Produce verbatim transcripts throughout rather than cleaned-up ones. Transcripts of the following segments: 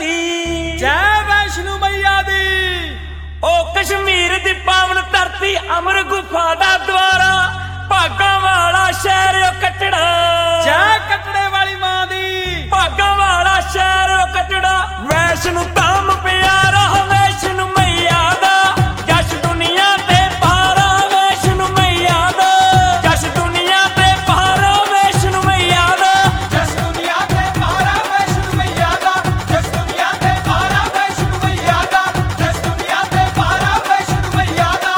धरती। जय वैष्णो मैया दी। ओ कश्मीर दी पावन धरती अमर गुफा दा द्वारा भागां वाला शहर ओ कटड़ा। जय कटड़े वाली मां दी। भागां वाला शहर ओ कटड़ा वैष्णो धाम प्यारा वैष्णो मैया दा जश दुनिया ते पारा वैष्णो मैया दा जश दुनिया ते पारा वैष्णो मैया दा जश दुनिया ते पारा वैष्णो मैया दा जश दुनिया ते पारा वैष्णो मैया दा जश दुनिया ते पारा वैष्णो मैया दा।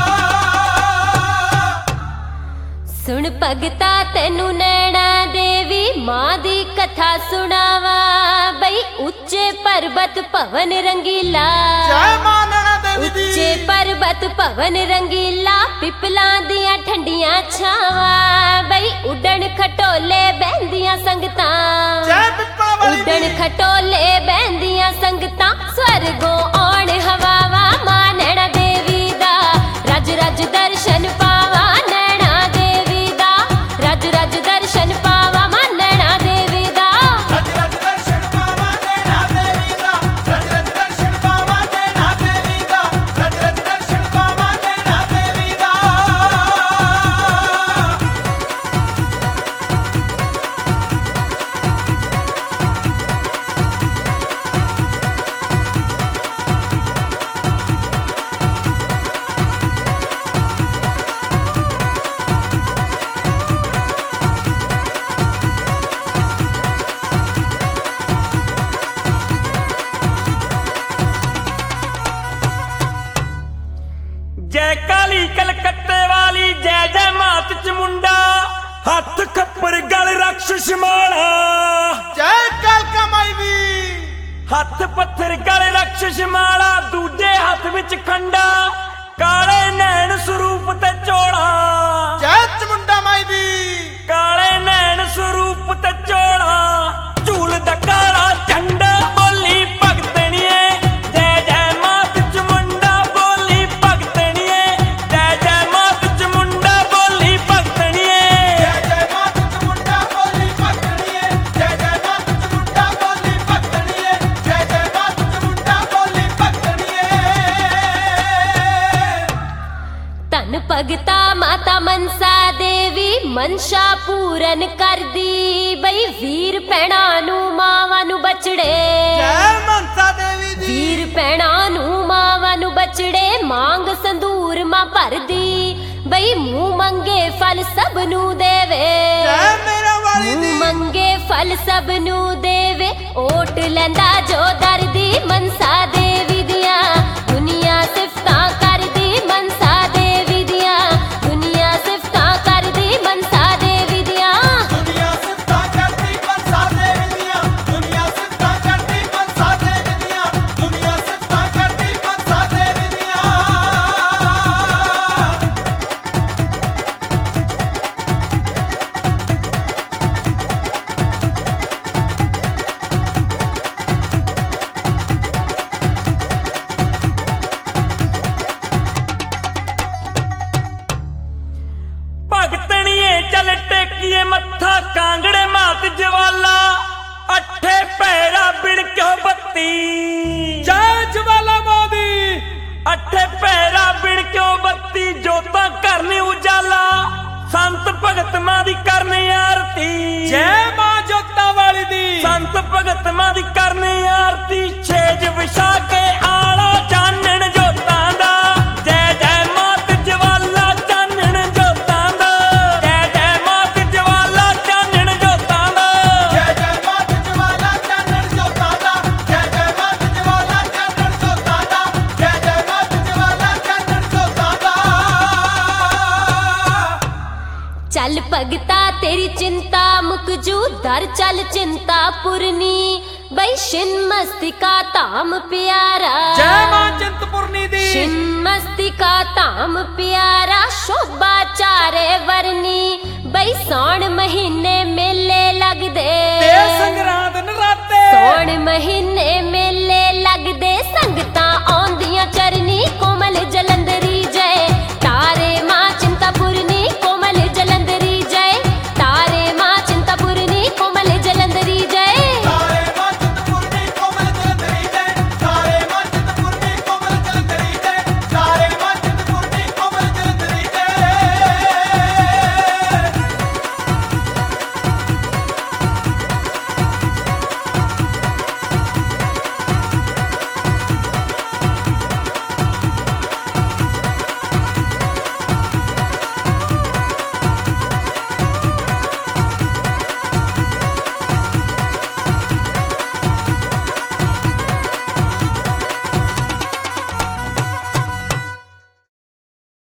सुन भगता तेनू नैना देवी मां दी कथा सुनावा बई उच्चे पर्वत भवन रंगीला। जय मां नैना देवी दी। उच्चे पर्वत भवन रंगीला पिपलां दियां ठंडियां छावां बई उडण खटोले बहंदियां संगतां। जय पिपला वाली दी। उडण खटोले बहंदियां संगतां स्वर्गों आउण हवावा मां नैना देवी दा रज रज दर्शन पावा नैना देवी दा रज रज दर्शन पावा मां नैना देवी दा रज रज दर्शन पावा नैना देवी दा रज रज दर्शन पावा नैना देवी दा रज रज दर्शन पावा नैना देवी दा। जय काली कलकत्ते वाली जय जय मात चमुंडा हथ खप्पर गल राक्षस माला। जय कालका माई दी। हथ पत्थर गल राक्षस माला दूजे हथ विच खंडा काले नैन स्वरूप ते चोला। जय चमुंडा माई दी। काले नैन स्वरूप ते चोला झूल दा काला झंडा बोली भगतणीए जय जय मात चमुंडा बोली भगतणीए जय जय मात चमुंडा बोली भगतणीए जय जय मात चमुंडा बोली भगतणीए जय जय मात चमुंडा बोली भगतणीए जय जय मात चमुंडा बोली भगतणीए। धन भगता माता मनसा देवी मनशा पूरन कर दी बई वीर भैणा नू मावां नू बचड़े। जय मनसा देवी दी। वीर भैणा नू मावां नू बचड़े मांग संदूर मां भर दी बई मुंह मंगे फल सब नू देवे। जय मेरा वाली दी। मुंह मंगे फल सब नू देवे ओट लैंदा जो दर्दी मनसा देवी दियां दुनिया सिफतां करदी मनसा देवी दियां दुनिया सिफतां करदी मनसा देवी दियां दुनिया सिफतां करदी मनसा देवी दियां दुनिया सिफतां करदी मनसा देवी दियां दुनिया सिफतां करदी मनसा देवी दियां। भगतणीए चल टेकिए मत्था कांगड़े मात ज्वाला अठे पैरा बिड़क्यो बत्ती। जय ज्वाला मां दी। अठे पैरा बिड़क्यो बत्ती जोतां करनी उजाला संत भगत मां दी करनी आरती। जय मां जोता वाली दी। संत भगत मां दी करनी आरती छेज विछा के आला चानण जोतां दा जय जय मात ज्वाला चानण जोतां दा जय जय मात ज्वाला चानण जोतां दा जय जय मात ज्वाला चानण जोतां दा जय जय मात ज्वाला चानण जोतां दा जय जय मात ज्वाला चानण जोतां दा। चल भगता तेरी चिंता मुक जू दर चल चिंता पुरनी बई शिन मस्तिका धाम प्यारा। जय मां चिंतपुरनी दी। शिन मस्तिका धाम प्यारा शोभा चारे वरनी बई सौण महीने मेले लगदे। ते संगरांद नराते। सौण महीने